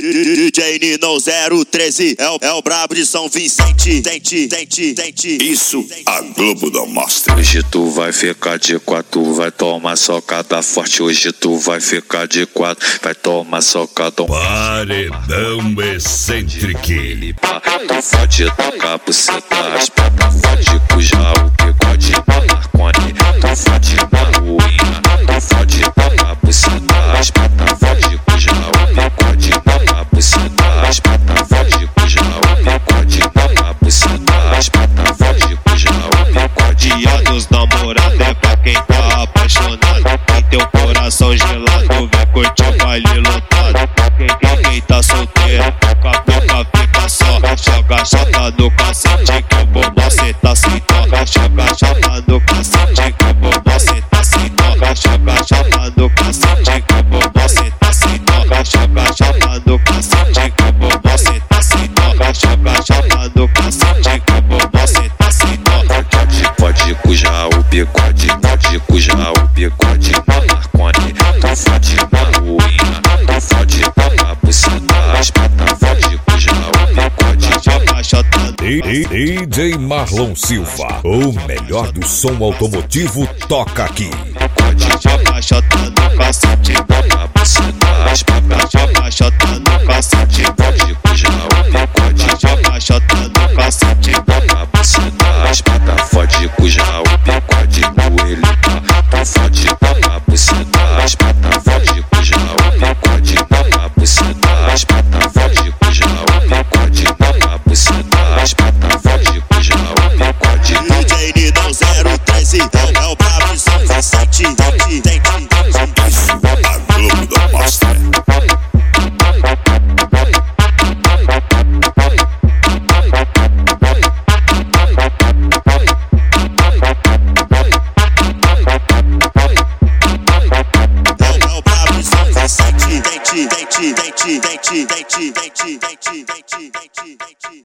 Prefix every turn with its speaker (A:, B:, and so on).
A: DJ Ninão 013 é o brabo de São Vicente. Tente.
B: Isso a Globo não mostra.
C: Hoje tu vai ficar de quatro, vai tomar socada forte. Hoje tu vai ficar de quatro, vai tomar socada.
B: Paredão excêntrico.
C: Tu fode tocar buceta, as patas fode cujar o bigode na Marconi. Tu fode na ruína, tu fode tocar buceta, as patas fode cujar o bigode na buceta, as patas fode cujar o bigode na buceta, as patas fode cujar o bigode.
D: Dia dos namorados é pra quem tá apaixonado. Quem tem o coração gelado, vem curtir o baile lotado. Quem tá solteiro, com a boca fica só. Joga chata no cacete que o bombom cê tá sem dó. Joga chata no cacete que o bombom cê tá sem dó. Joga chata no cacete que o bombom cê tá sem dó. Joga chata no cacete que o bombom cê tá sem dó. Joga chata no cacete que o bombom cê tá sem dó.
C: Pode cujar o bigode, pode cujar o bigode na Marconi. Tu fode na ruína, tu fode tocar buceta, as patas fode cujar o bigode.
D: Joga chata
E: DJ Marlon Silva, o melhor do som automotivo toca aqui.
D: joga chata no cacete,
C: Toca buceta, as patas
D: joga chata no cacete,
C: fode cujar o bigode.
D: joga chata no cacete,
C: Toca buceta, as patas fode cujar o bigode no elita. Tu fode tocar buceta, as patas fode cujar o bigode. Toca buceta, as patas fode cujar o bigode. Toca buceta, as patas fode cujar o bigode.
A: DJ Ninão 013 é o brabo de São Vicente.
B: Isso a Globo não mostra.
A: É o brabo de São Vicente. Tente.